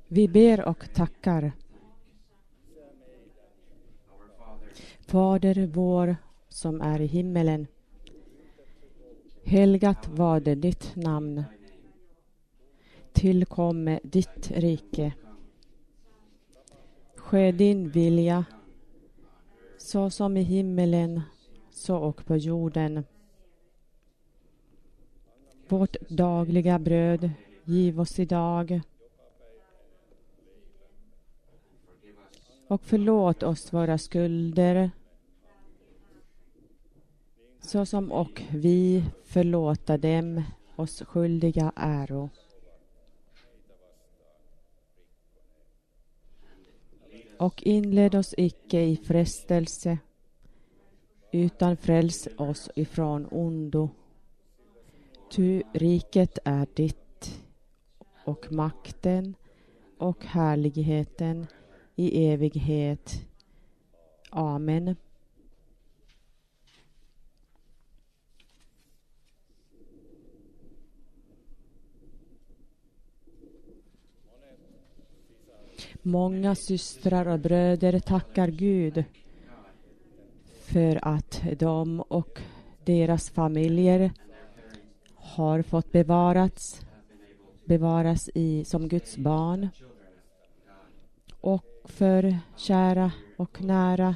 Vi ber och tackar. Fader vår som är i himmelen. Helgat var det ditt namn. Tillkomme ditt rike. Ske din vilja, så som i himmelen, så och på jorden. Vårt dagliga bröd giv oss idag. Och förlåt oss våra skulder, så som och vi förlåta dem oss skyldiga äro. Och inled oss icke i frestelse, utan fräls oss ifrån ondo. Ty riket är ditt, och makten och härligheten i evighet. Amen. Många systrar och bröder tackar Gud för att de och deras familjer har fått bevaras som Guds barn, och för kära och nära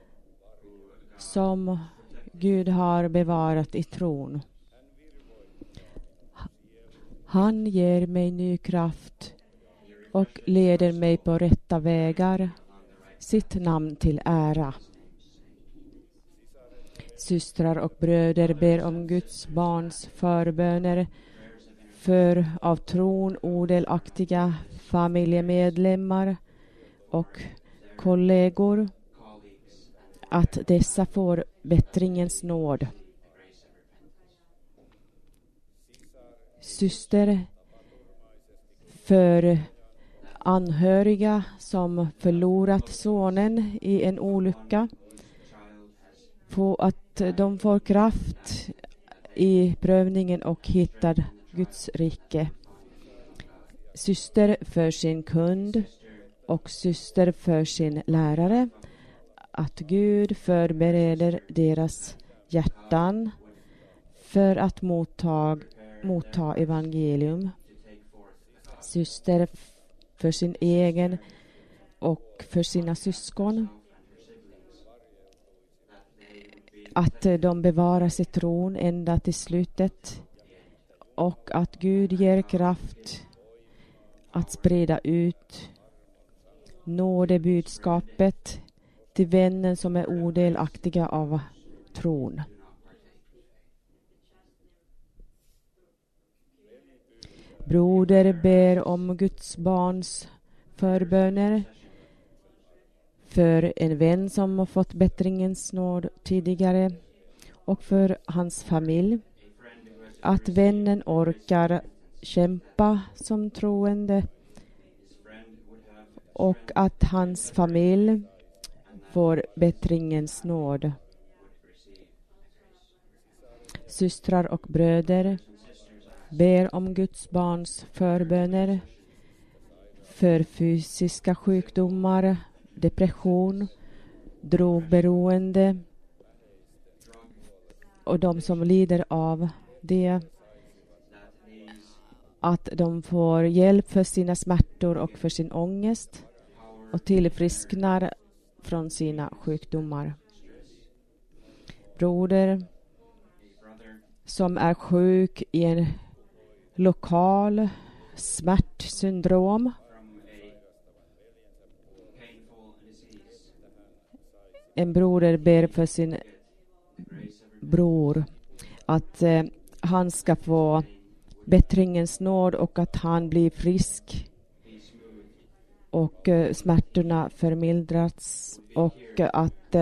som Gud har bevarat i tron. Han ger mig ny kraft och leder mig på rätta vägar, sitt namn till ära. Systrar och bröder ber om Guds barns förböner för av tron odelaktiga familjemedlemmar och kollegor, att dessa får bättringens nåd. Syster för anhöriga som förlorat sonen i en olycka, på att de får kraft i prövningen och hittar Guds rike. Syster för sin kund och syster för sin lärare, att Gud förbereder deras hjärtan för att motta evangelium. Syster för sin egen och för sina syskon, att de bevarar sig tron ända till slutet, och att Gud ger kraft att sprida ut nådebudskapet till vännen som är odelaktiga av tron. Broder ber om Guds barns förböner för en vän som har fått bättringens nåd tidigare och för hans familj. Att vännen orkar kämpa som troende och att hans familj får bättringens nåd. Systrar och bröder ber om Guds barns förböner för fysiska sjukdomar, depression, drogberoende och de som lider av det, att de får hjälp för sina smärtor och för sin ångest och tillfrisknar från sina sjukdomar. Broder som är sjuk i en lokal smärtsyndrom, en broder ber för sin bror att han ska få bättringens nåd och att han blir frisk och smärtorna förmildrats och att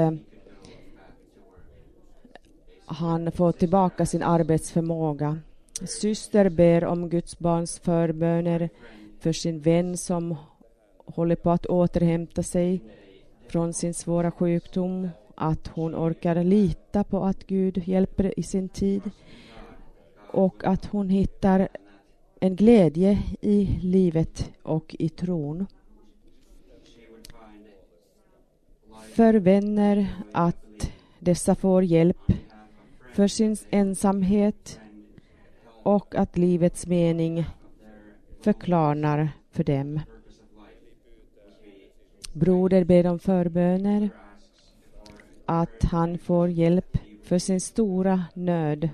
han får tillbaka sin arbetsförmåga. Syster ber om Guds barns förböner för sin vän som håller på att återhämta sig från sin svåra sjukdom, att hon orkar lita på att Gud hjälper i sin tid och att hon hittar en glädje i livet och i tron. För vänner att dessa får hjälp för sin ensamhet och att livets mening förklarar för dem. Broder ber om förböner att han får hjälp för sin stora nöd.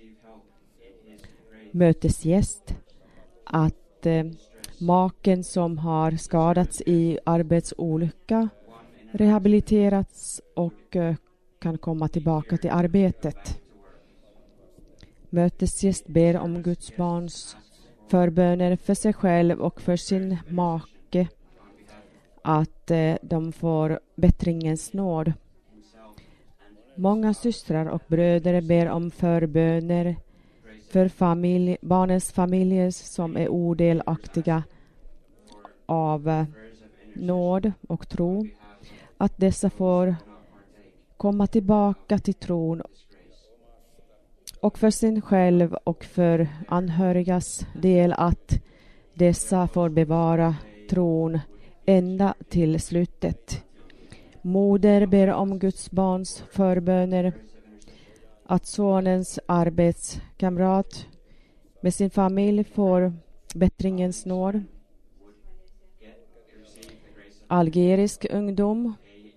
Mötesgäst att maken som har skadats i arbetsolycka rehabiliterats och kan komma tillbaka till arbetet. Mötesgäst ber om Guds barns förböner för sig själv och för sin make att de får bättringens nåd. Många systrar och bröder ber om förböner för barnens familjer som är odelaktiga av nåd och tro, att dessa får komma tillbaka till tron, och för sin själv och för anhörigas del att dessa får bevara tron ända till slutet. Moder ber om Guds barns förböner att sonens arbetskamrat med sin familj får bättringens nåd. Algerisk ungdom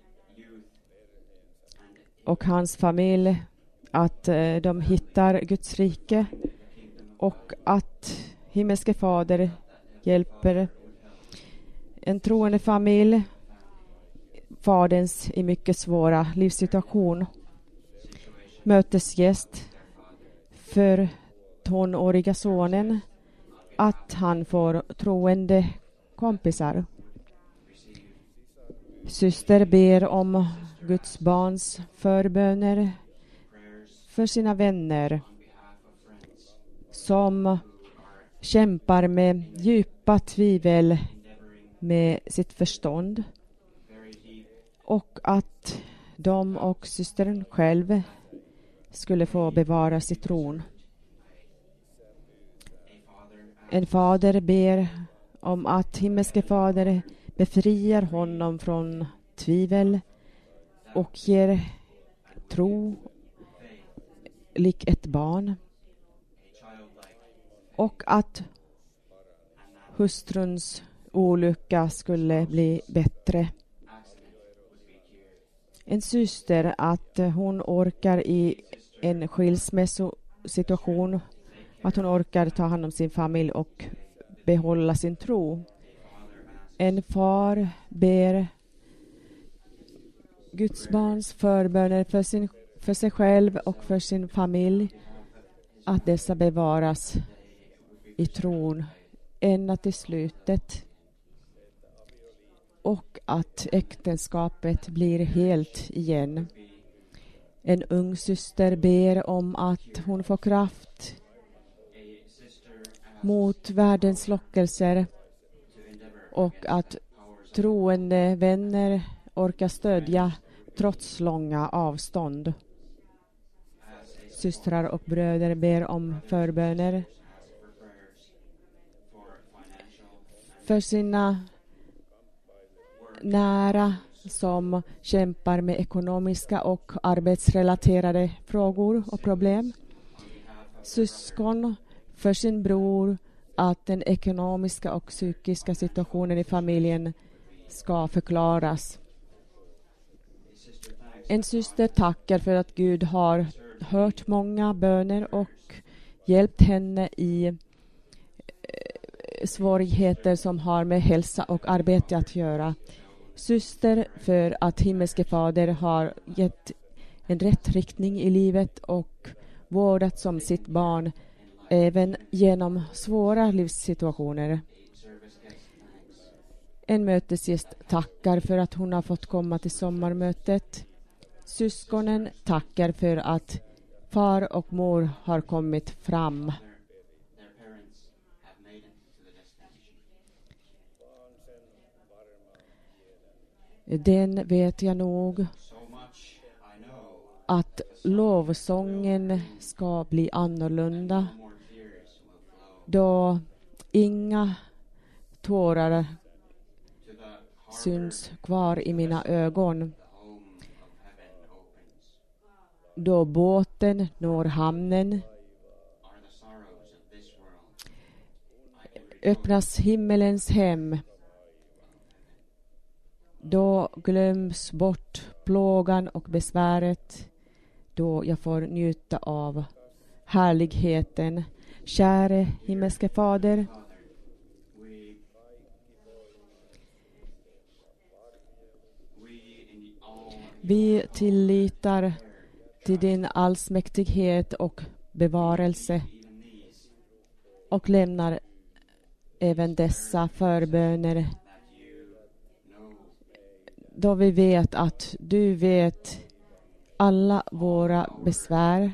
och hans familj att de hittar Guds rike och att himmelske fader hjälper en troende familj, faderns i mycket svåra livssituation. Mötesgäst för tonåriga sonen att han får troende kompisar. Syster ber om Guds barns förböner för sina vänner som kämpar med djupa tvivel med sitt förstånd, och att de och systern själv skulle få bevara sitt tron. En fader ber om att himmelske fader befriar honom från tvivel och ger tro lik ett barn, och att hustruns olycka skulle bli bättre. En syster att hon orkar i en skilsmässosituation, att hon orkar ta hand om sin familj och behålla sin tro. En far ber Guds barns förböner för sig själv och för sin familj, att dessa bevaras i tron ända till slutet, och att äktenskapet blir helt igen. En ung syster ber om att hon får kraft mot världens lockelser, och att troende vänner orkar stödja trots långa avstånd. Systrar och bröder ber om förböner för sina nära som kämpar med ekonomiska och arbetsrelaterade frågor och problem. Syskon för sin bror att den ekonomiska och psykiska situationen i familjen ska förklaras. En syster tackar för att Gud har hört många böner och hjälpt henne i svårigheter som har med hälsa och arbete att göra. Syster för att himmelske fader har gett en rätt riktning i livet och vårdat som sitt barn även genom svåra livssituationer. En mötesgäst tackar för att hon har fått komma till sommarmötet. Syskonen tackar för att far och mor har kommit fram. Den vet jag nog att lovsången ska bli annorlunda, då Inga tårar syns kvar i mina ögon. Då båten når hamnen öppnas himmelens hem. Då glöms bort plågan och besväret. Då jag får njuta av härligheten. Käre himmelske Fader, vi tilllitar till din allsmäktighet och bevarelse och lämnar även dessa förböner då vi vet att du vet alla våra besvär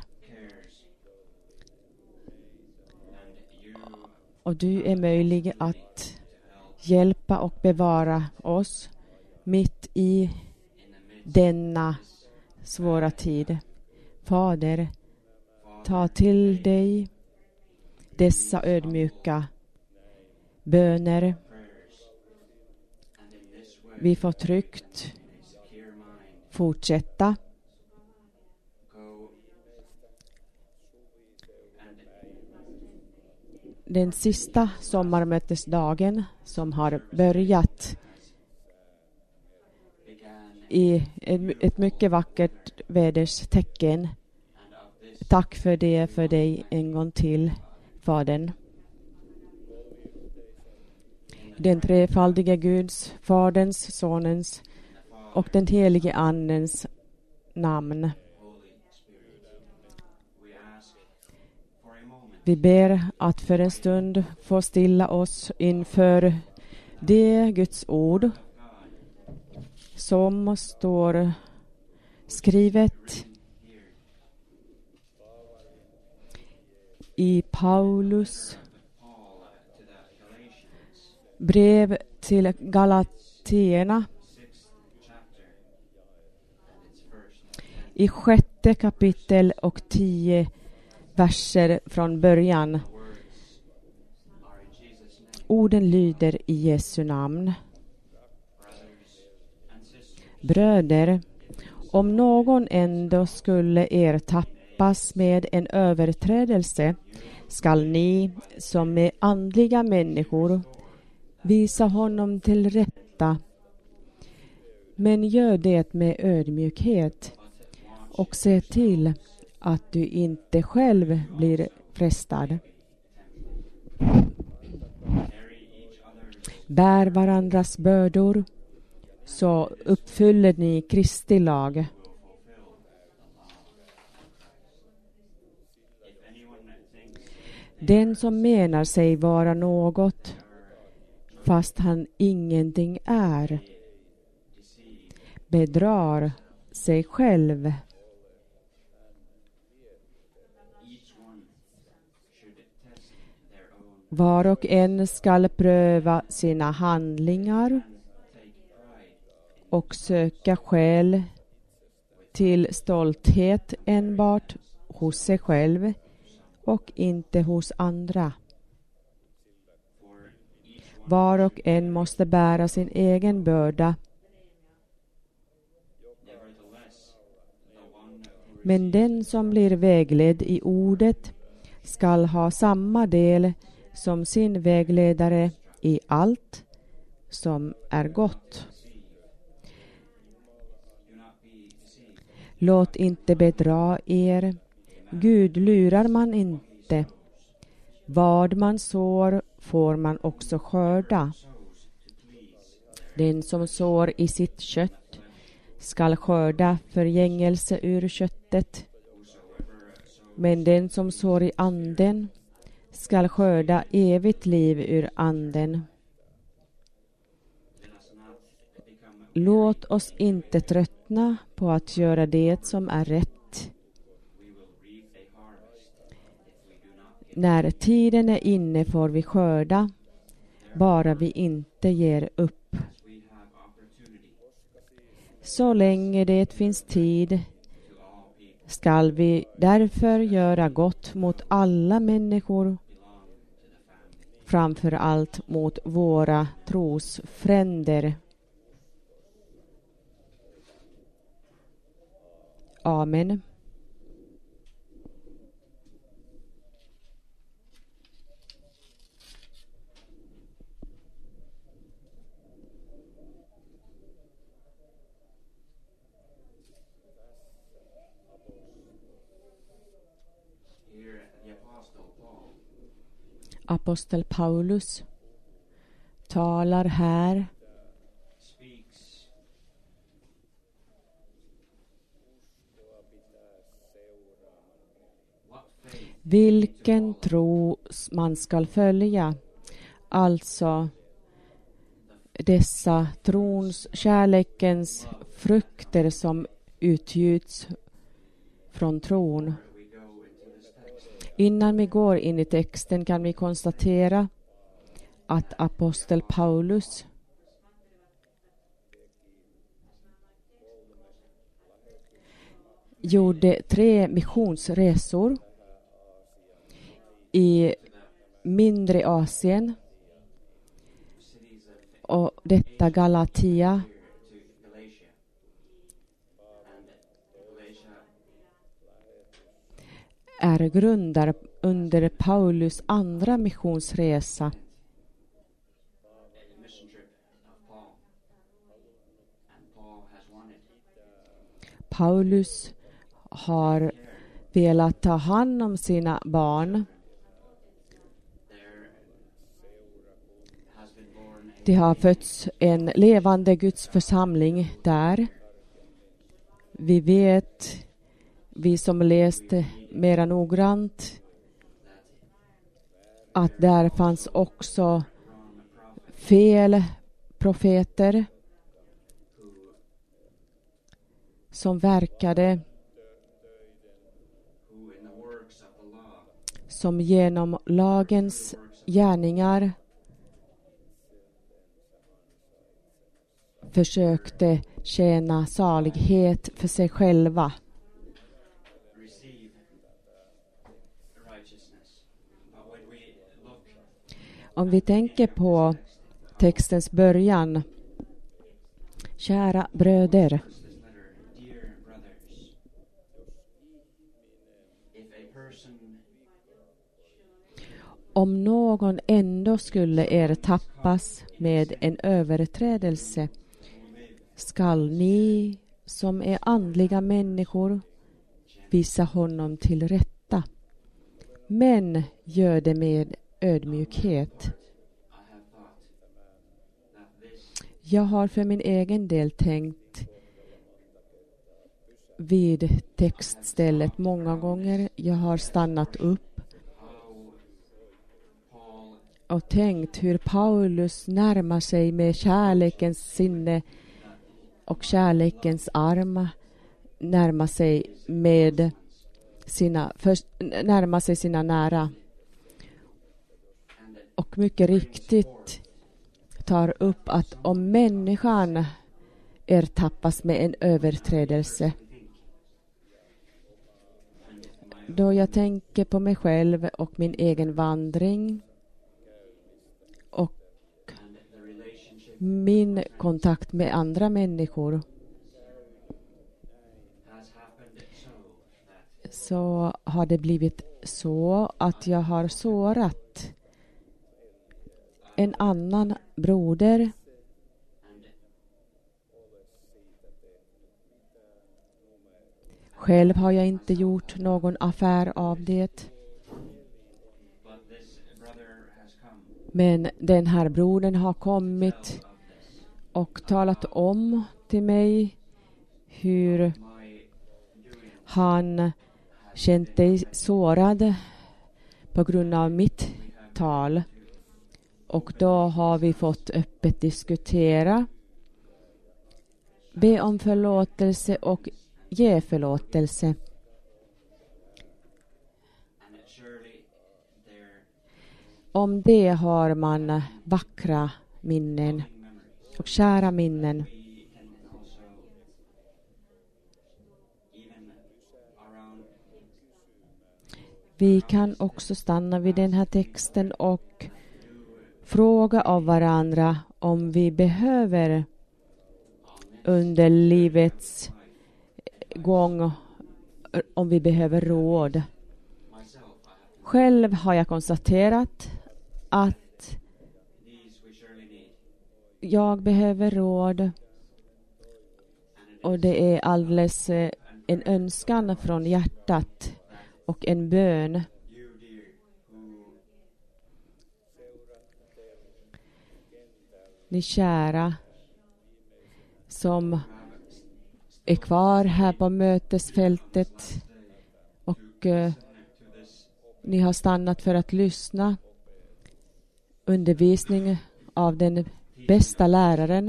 och du är möjlig att hjälpa och bevara oss mitt i denna svåra tid. Fader, ta till dig dessa ödmjuka böner. Vi får tryggt fortsätta. Den sista sommarmötesdagen som har börjat i ett mycket vackert väderstecken. Tack för det för dig en gång till, Fadern. Den trefaldige Guds, Faderns, Sonens och den helige Andens namn. Vi ber att för en stund få stilla oss inför det Guds ord som står skrivet i Paulus brev till Galaterna i 6:e kapitel och 10 verser från början. Orden lyder i Jesu namn. Bröder, om någon ändå skulle ertappas med en överträdelse, skall ni som är andliga människor visa honom till rätta. Men gör det med ödmjukhet och se till att du inte själv blir frestad. Bär varandras bördor, så uppfyller ni Kristi lag. Den som menar sig vara något, fast han ingenting är, bedrar sig själv. Var och en skall pröva sina handlingar och söka skäl till stolthet enbart hos sig själv och inte hos andra. Var och en måste bära sin egen börda. Men den som blir vägledd i ordet skall ha samma del som sin vägledare i allt som är gott. Låt inte bedra er. Gud lurar man inte. Vad man sår får man också skörda. Den som sår i sitt kött skall skörda förgängelse ur köttet. Men den som sår i anden skall skörda evigt liv ur anden. Låt oss inte tröttna på att göra det som är rätt. När tiden är inne får vi skörda, bara vi inte ger upp. Så länge det finns tid skall vi därför göra gott mot alla människor, framför allt mot våra trosfränder. Amen. Apostel Paulus talar här vilken tro man ska följa. Alltså dessa trons, kärlekens frukter som utgjuts från tron. Innan vi går in i texten kan vi konstatera att apostel Paulus gjorde 3 missionsresor i mindre Asien och detta Galatia är grundare under Paulus andra missionsresa. Paulus har velat ta hand om sina barn. Det har fötts en levande Guds församling där. Vi vet, vi som läste mera noggrant, att där fanns också fel profeter som verkade som genom lagens gärningar försökte tjäna salighet för sig själva. Om vi tänker på textens början. Kära bröder. Om någon ändå skulle ertappas med en överträdelse, skall ni som är andliga människor visa honom till rätta. Men gör det med ödmjukhet. Jag har för min egen del tänkt vid textstället många gånger. Jag har stannat upp och tänkt hur Paulus närmar sig med kärlekens sinne och kärlekens arm, närmar sig sina nära. Och mycket riktigt tar upp att om människan ertappas med en överträdelse, då jag tänker på mig själv och min egen vandring och min kontakt med andra människor, så har det blivit så att jag har sårat en annan broder Själv har jag inte gjort någon affär av det. Men den här brodern har kommit och talat om till mig hur han känt sig sårad på grund av mitt tal. Och då har vi fått öppet diskutera, be om förlåtelse och ge förlåtelse. Om det har man vackra minnen och kära minnen. Vi kan också stanna vid den här texten och fråga av varandra om vi behöver under livets gång, om vi behöver råd. Själv har jag konstaterat att jag behöver råd, och det är alldeles en önskan från hjärtat och en bön. Ni kära som är kvar här på mötesfältet och ni har stannat för att lyssna. Undervisning av den bästa läraren.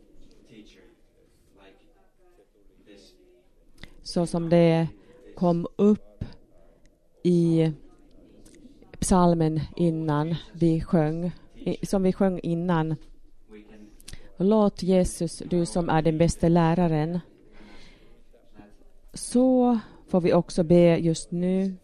Så som det kom upp i psalmen innan vi sjöng, som vi sjöng innan. Låt Jesus, du som är den bästa läraren. Så får vi också be just nu.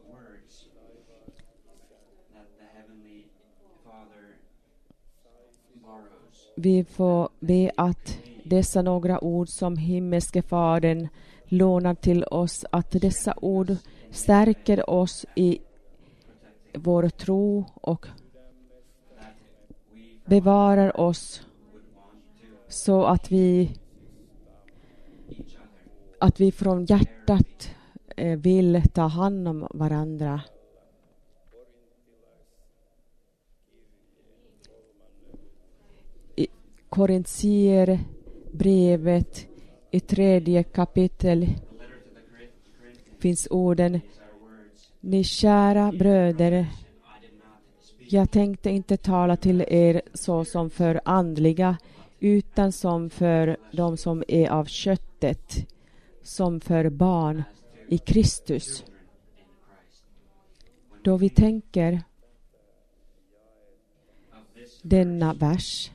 Vi får be att dessa några ord som himmelske Fadern lånar till oss, att dessa ord stärker oss i vår tro och bevarar oss så att vi från hjärtat vill ta hand om varandra. I Korintier brevet i 3:e kapitel finns orden: Ni kära bröder, jag tänkte inte tala till er så som för andliga, utan som för de som är av köttet, som för barn i Kristus. Då vi tänker denna vers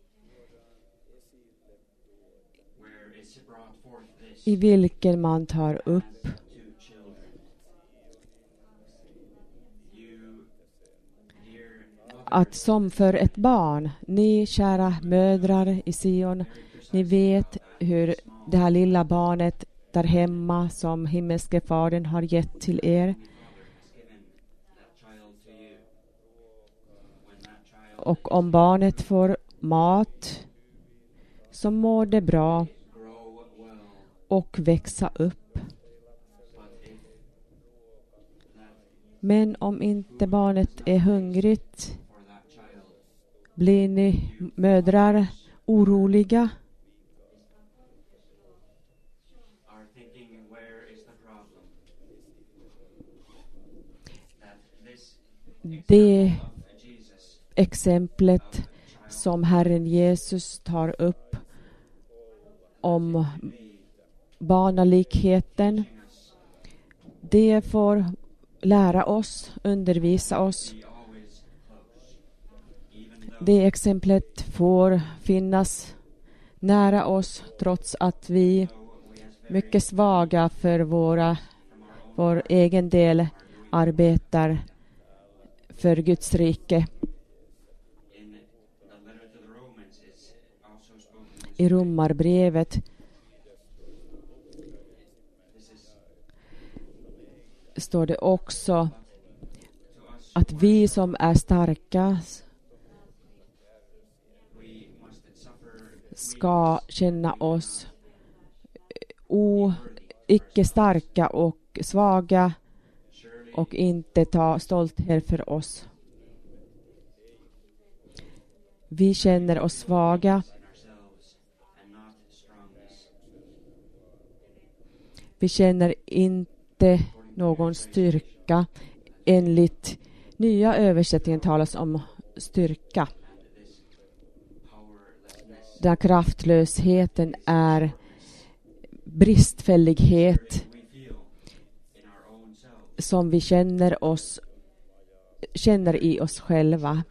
i vilken man tar upp att som för ett barn, ni kära mödrar i Sion, ni vet hur det här lilla barnet där hemma som himmelske Fadern har gett till er. Och om barnet får mat så mår det bra och växa upp. Men om inte barnet är hungrigt, blir ni mödrar oroliga? Det exemplet som Herren Jesus tar upp om barnalikheten, det får lära oss, undervisa oss. Det exemplet får finnas nära oss trots att vi mycket svaga för vår egen del arbetar för Guds rike. I Romarbrevet står det också att vi som är starka ska känna oss icke starka och svaga och inte ta stolthet för oss. Vi känner oss svaga. Vi känner inte någon styrka. Enligt nya översättningen talas om styrka. Där kraftlösheten är bristfällighet som vi känner i oss själva.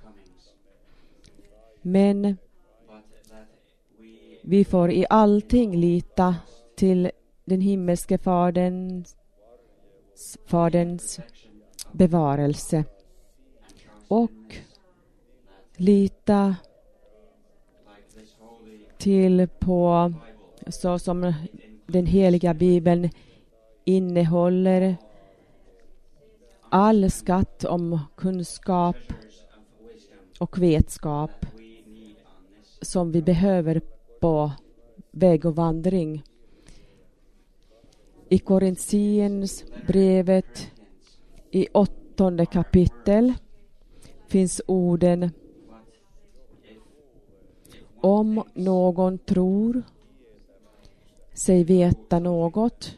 Men vi får i allting lita till den himmelske Faderns bevarelse och lita till på så som den heliga Bibeln innehåller all skatt om kunskap och vetskap som vi behöver på väg och vandring. I Korintiens brevet i 8:e kapitel finns orden: om någon tror sig veta något,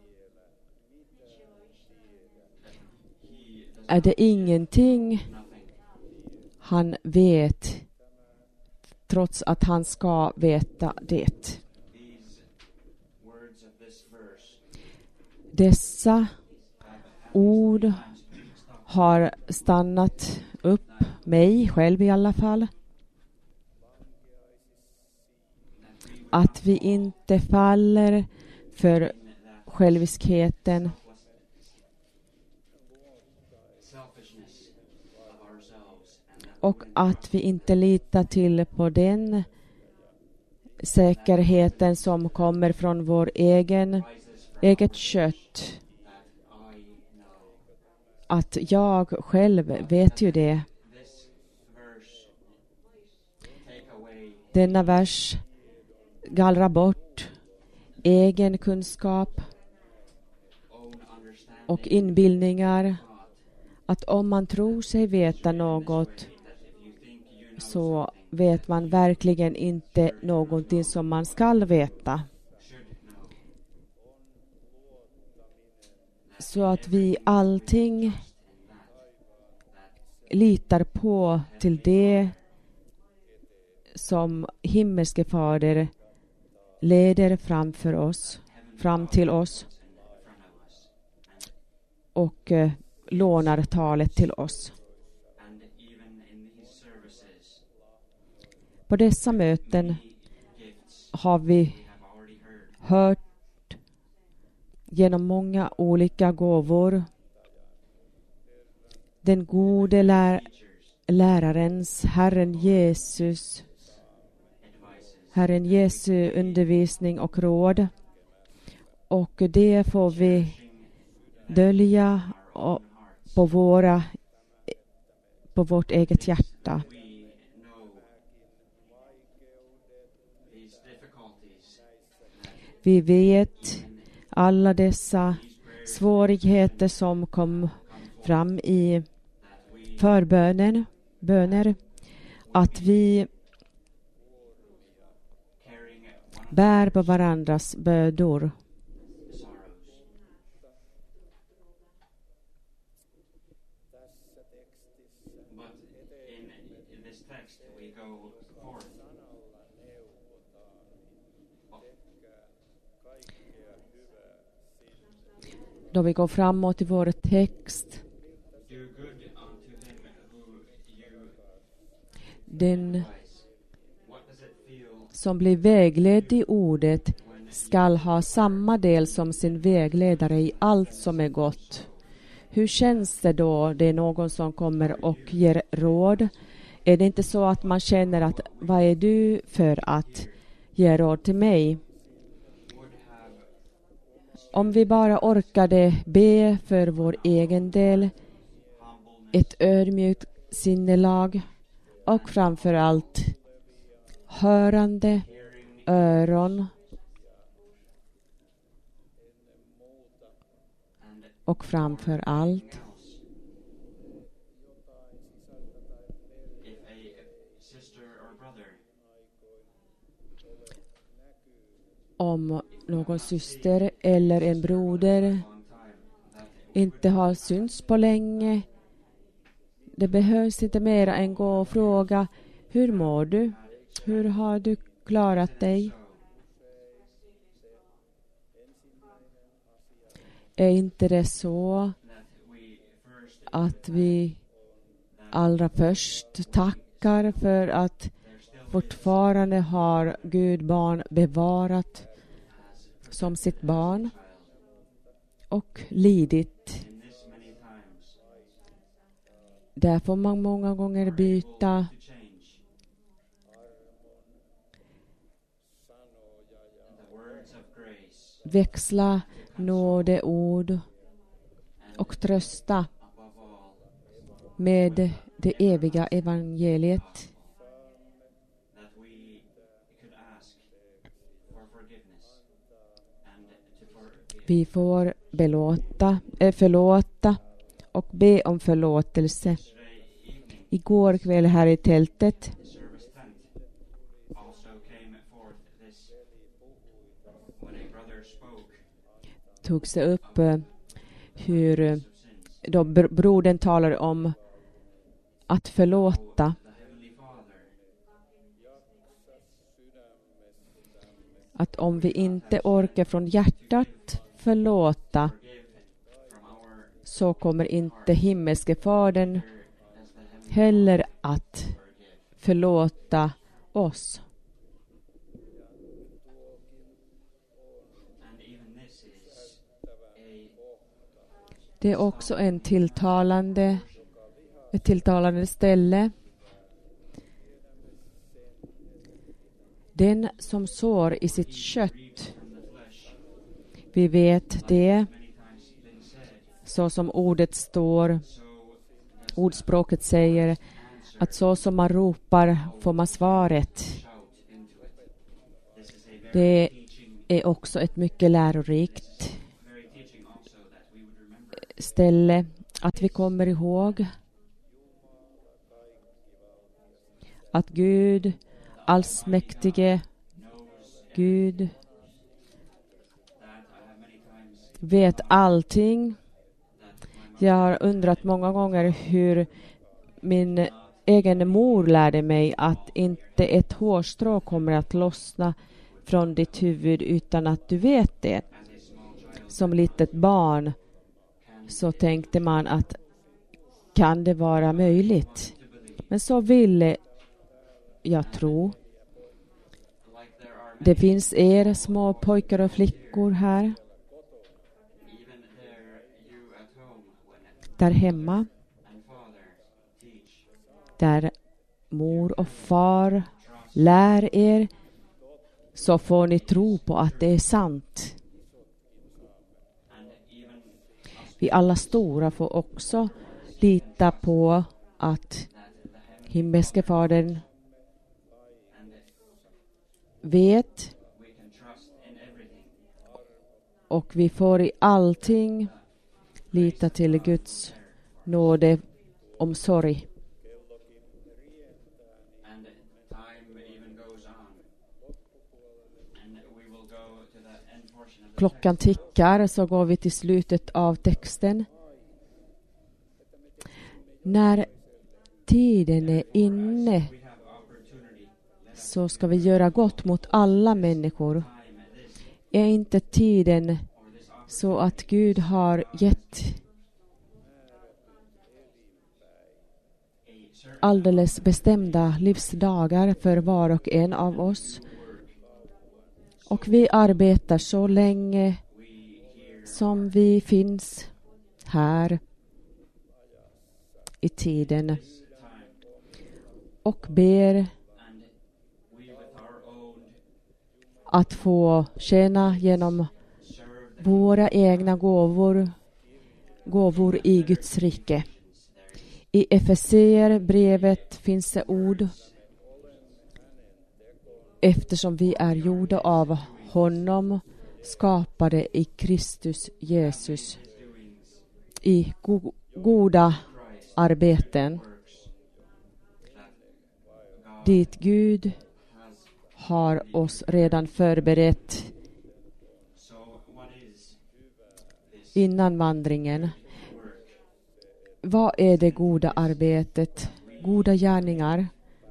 är det ingenting han vet, trots att han ska veta det. Dessa ord har stannat upp mig själv i alla fall. Att vi inte faller för själviskheten och att vi inte litar till på den säkerheten som kommer från vår eget kött. Att jag själv vet ju det. Denna vers gallrar bort egen kunskap och inbildningar. Att om man tror sig veta något, så vet man verkligen inte någonting som man skall veta. Så att vi allting litar på till det som himmelske Fader leder fram till oss och lånar talet till oss. På dessa möten har vi hört genom många olika gåvor den gode lärarens, Herren Jesu undervisning och råd. Och det får vi dölja på vårt eget hjärta. Vi vet alla dessa svårigheter som kom fram i böner, att vi bär på varandras bördor. Då vi går framåt i vår text, den som blir vägledd i ordet skall ha samma del som sin vägledare i allt som är gott. Hur känns det då? Det är någon som kommer och ger råd. Är det inte så att man känner att vad är du för att ge råd till mig? Om vi bara orkade be för vår egen del, ett ödmjukt sinnelag och framför allt hörande öron och framför allt om någon syster eller en broder inte har synts på länge. Det behövs inte mer än gå och fråga: hur mår du? Hur har du klarat dig? Är inte det så att vi allra först tackar för att fortfarande har Gud barn bevarat som sitt barn och lidit? Där får man många gånger byta växla nådeord och trösta med det eviga evangeliet. Vi får förlåta och be om förlåtelse. Igår kväll här i tältet tog sig upp hur då brodern talar om att förlåta. Att om vi inte orkar från hjärtat förlåta, så kommer inte himmelske fadern heller att förlåta oss. Det är också ett tilltalande ställe. Den som sår i sitt kött, vi vet det, så som ordet står, ordspråket säger, att så som man ropar får man svaret. Det är också ett mycket lärorikt ställe att vi kommer ihåg att Gud, allsmäktige Gud, vet allting. Jag har undrat många gånger hur min egen mor lärde mig att inte ett hårstrå kommer att lossna från ditt huvud utan att du vet det. Som litet barn så tänkte man att kan det vara möjligt? Men så ville jag tro. Det finns små pojkar och flickor här. Där hemma. Där mor och far lär er, så får ni tro på att det är sant. Vi alla stora får också lita på att himmelske fadern vet, och vi får i allting lita till Guds nåde, omsorg. Klockan tickar, så går vi till slutet av texten. När tiden är inne så ska vi göra gott mot alla människor. Är inte tiden så att Gud har gett alldeles bestämda livsdagar för var och en av oss? Och vi arbetar så länge som vi finns här i tiden och ber att få tjäna genom våra egna gåvor i Guds rike. I Efeserbrevet finns det ord: eftersom vi är gjorda av honom, skapade i Kristus Jesus i goda arbeten, dit Gud har oss redan förberett innan vandringen. Vad är det goda arbetet? Goda gärningar.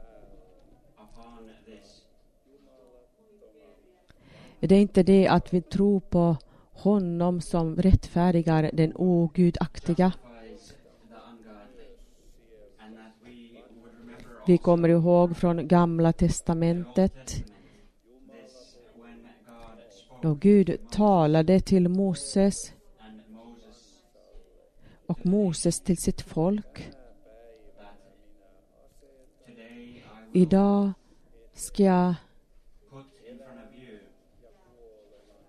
Det är inte det att vi tror på honom som rättfärdigar den ogudaktiga. Vi kommer ihåg från Gamla testamentet då Gud talade till Moses och Moses till sitt folk. Idag ska jag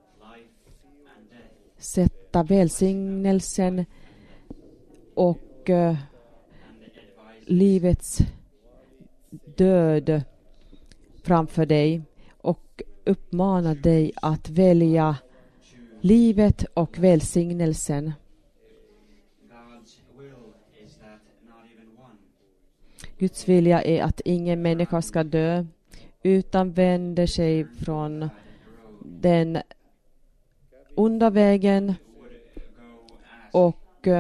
sätta välsignelsen och livets död framför dig och uppmana dig att välja livet och välsignelsen. Guds vilja är att ingen människa ska dö utan vänder sig från den onda vägen och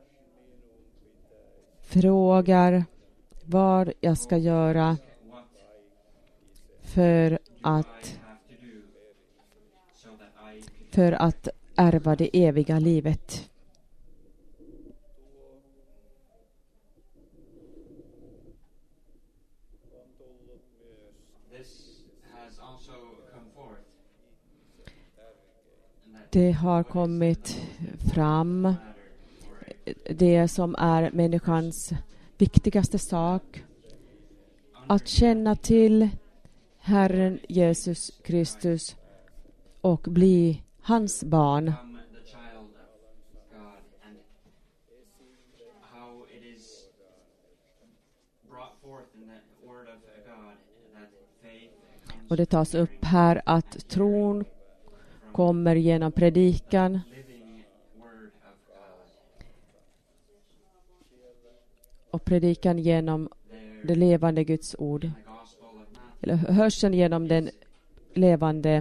frågar vad jag ska göra för att ärva det eviga livet. Det har kommit fram det som är människans viktigaste sak. Att känna till Herren Jesus Kristus och bli hans barn. Och det tas upp här att tron kommer genom predikan och predikan genom det levande Guds ord. Eller hörseln genom den levande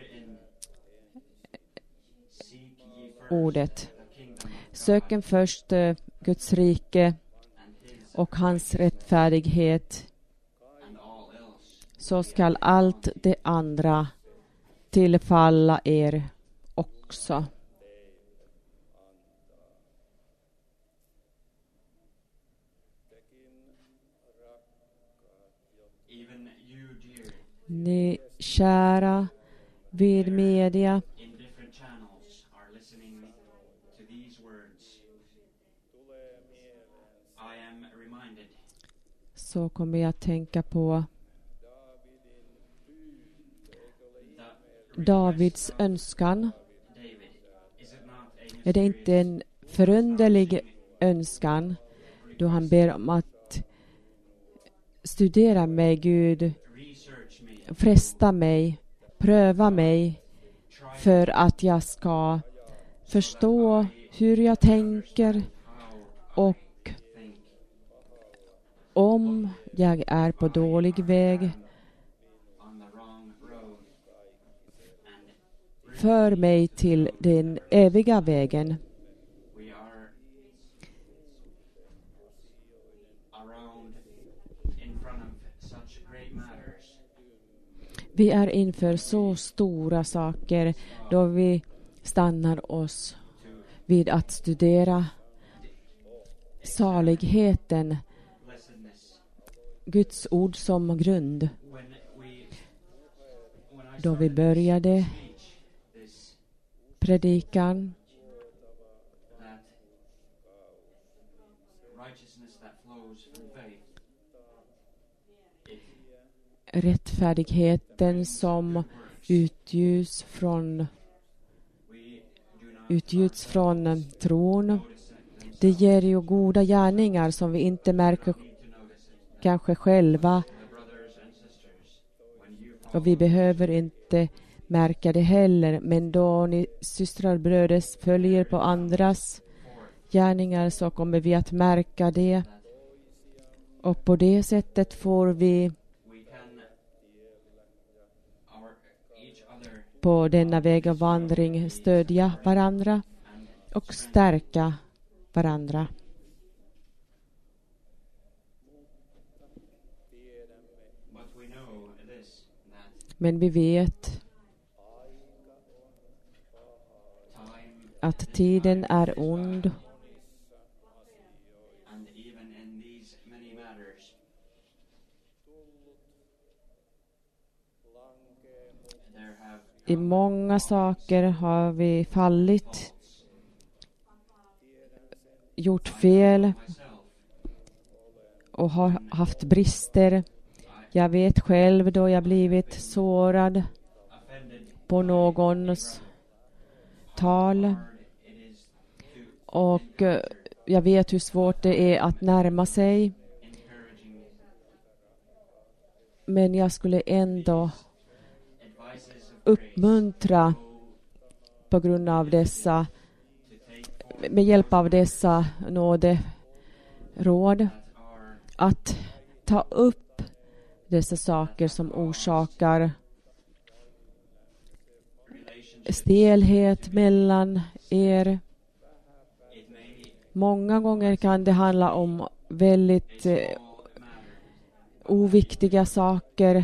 ordet. Söken först Guds rike och hans rättfärdighet, så skall allt det andra tillfalla er också. Ni kära vid media så kommer jag att tänka på Davids önskan. Är det inte en förunderlig önskan då han ber om att studera mig, Gud, fresta mig, pröva mig för att jag ska förstå hur jag tänker och om jag är på dålig väg, för mig till den eviga vägen. Vi är inför så stora saker då vi stannar oss vid att studera saligheten, Guds ord som grund. Då vi började predikan rättfärdigheten som utgjuts från tron, det ger ju goda gärningar som vi inte märker kanske själva, och vi behöver inte märka det heller, men då ni systrar och bröder följer på andras gärningar så kommer vi att märka det, och på det sättet får vi på denna väg och vandring stödja varandra och stärka varandra. Men vi vet att tiden är ond. I många saker har vi fallit, gjort fel och har haft brister. Jag vet själv då jag blivit sårad på någons tal. Och jag vet hur svårt det är att närma sig. Men jag skulle ändå uppmuntra på grund av dessa, med hjälp av dessa nåderåd, att ta upp dessa saker som orsakar stelhet mellan er. Många gånger kan det handla om väldigt oviktiga saker.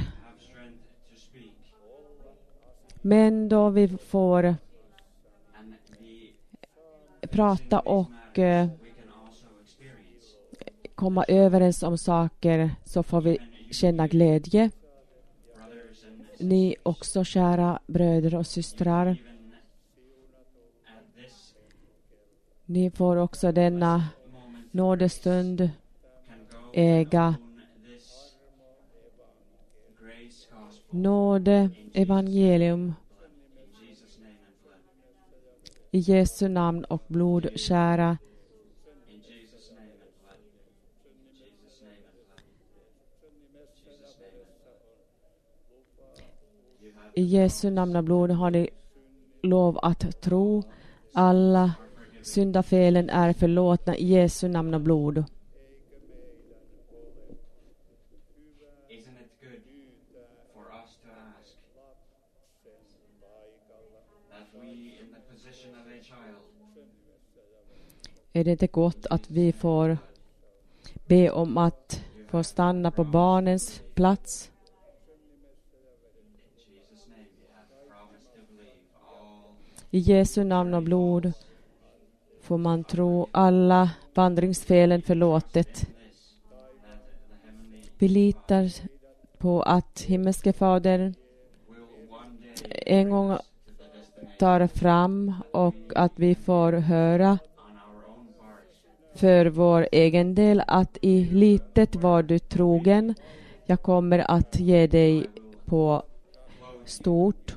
Men då vi får prata och komma överens om saker, så får vi känna glädje. Ni också, kära bröder och systrar. Ni får också denna nådestund äga nåde evangelium i Jesu namn och blod, kära. I Jesu namn och blod har ni lov att tro. Alla syndafelen är förlåtna i Jesu namn och blod. Är det inte gott att vi får be om att få stanna på barnens plats? I Jesu namn och blod får man tro alla vandringsfelen förlåtet. Vi litar på att himmelske Fadern en gång tar fram och att vi får höra för vår egen del att i litet var du trogen. Jag kommer att ge dig på stort.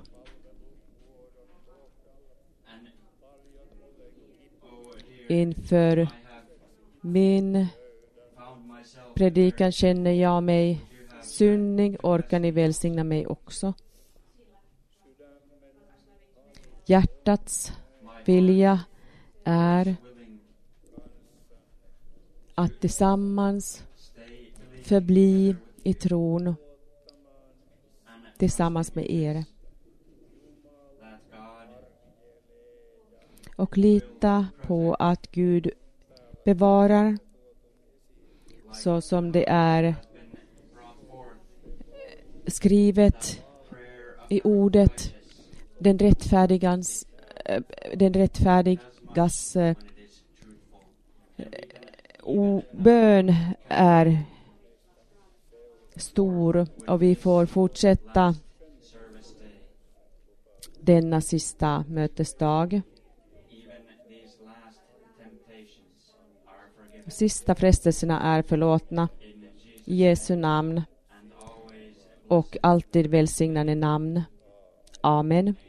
Inför min predikan känner jag mig syndig. Orkar ni välsigna mig också? Hjärtats vilja är att tillsammans förbli i tron tillsammans med er. Och lita på att Gud bevarar så som det är skrivet i ordet. Den rättfärdigas bön är stor, och vi får fortsätta denna sista mötesdag. Sista frestelserna är förlåtna i Jesu namn och alltid välsignande namn. Amen.